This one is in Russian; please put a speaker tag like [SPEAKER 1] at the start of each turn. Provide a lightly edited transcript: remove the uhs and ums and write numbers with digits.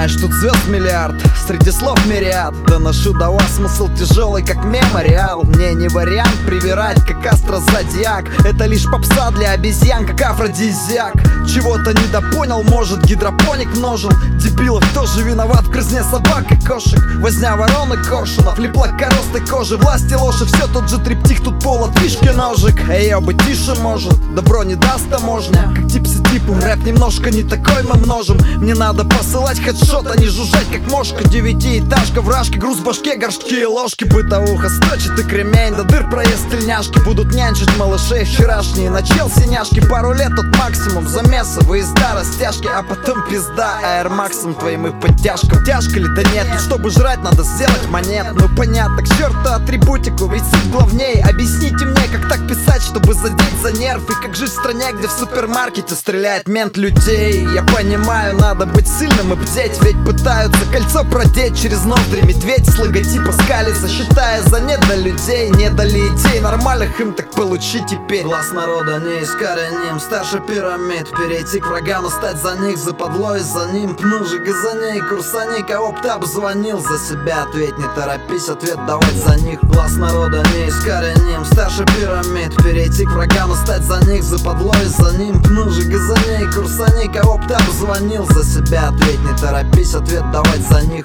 [SPEAKER 1] Знаешь, тут звезд миллиард, среди слов мириад. Доношу до вас смысл тяжелый, как мемориал. Мне не вариант привирать, как астрозодиак. Это лишь попса для обезьян, как афродизиак. Чего-то недопонял, может, гидропоник множил. Дебилов тоже виноват в грызне собак и кошек. Возня ворон и коршунов, лепла коростой кожи. Власть и ложь, и все тот же триптих, тут пол от фишки ножик. Эй, я бы тише может, добро не даст таможня. Как типси-типом, рэп немножко не такой мы множим. Мне надо посылать хедшот, а не жужжать как мошка. Девятиэтажка, вражки, груз в башке, горшки и ложки. Бытовуха строчит и кремень, до дыр проезд тельняшки. Будут нянчить малышей вчерашние, начал синяшки. Пару лет тут максимум, замесы, выезда, растяжки. А потом пизда, Air Max'ом твоим и подтяжкам. Тяжко ли? Да нет, тут чтобы жрать надо сделать монет. Ну понятно, к черту атрибутику, ведь суть главней. Объясните мне, как так писать, чтобы задеть за нерв. И как жить в стране, где в супермаркете стреляет мент людей. Я понимаю, надо быть сильным и бдеть, ведь пытаются кольцо продеть через ноздри медведь с логотипа скалится, считая за недолюдей. Не дали идей нормальных им так получить теперь.
[SPEAKER 2] Глаз народа неискореним, старше пирамид. Перейти к врагам и стать за них, западло и за ним. Пну же газаней, курсани, кого б ты обзвонил. За себя ответь, не торопись ответ давать за них. Глаз народа неискореним, старше пирамид. Перейти к врагам и стать за них, западло и за ним. Пну же газаней, курсани, кого б ты обзвонил. За себя ответь, не торопись ответ давать за них.